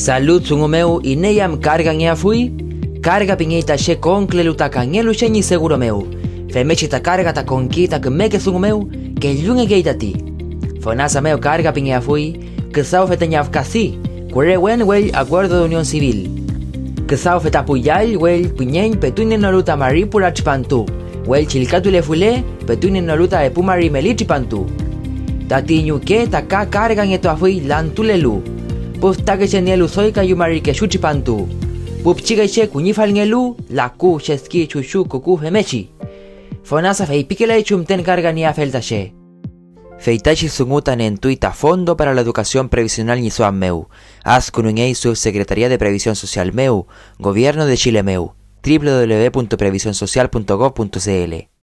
Salud sungumeu ineyam carga ngea fui. Carga piñeita she concle lutaka ngelu sheni seguro meu. Femechita carga ta conquita que meke sungumeu que lunge geita ti. Fonasa meu carga piñea fui. Que sao feteñaf casi. Cuere wen wel acuerdo de unión civil. Que sao fetapuyal wel piñen petuine no luta maripura chipantu. Wel chilcatu le fule petuine no luta de pumari melichipantu. Tati ñuque taka carga ngeto afui lantulelu. Pup take chenielu soy kayumari que chuchipantu. Pup chica che kuñifal ngelu la ku cheski chuchu kuku femechi. Fonasa feipikele chumten carga ni afelta che. Feitachi sungutan en tuita Fondo para la Educación Previsional Nisoan meu. Askunungei Subsecretaría de Previsión Social meu. Gobierno de Chile meu. www.previsionsocial.gov.cl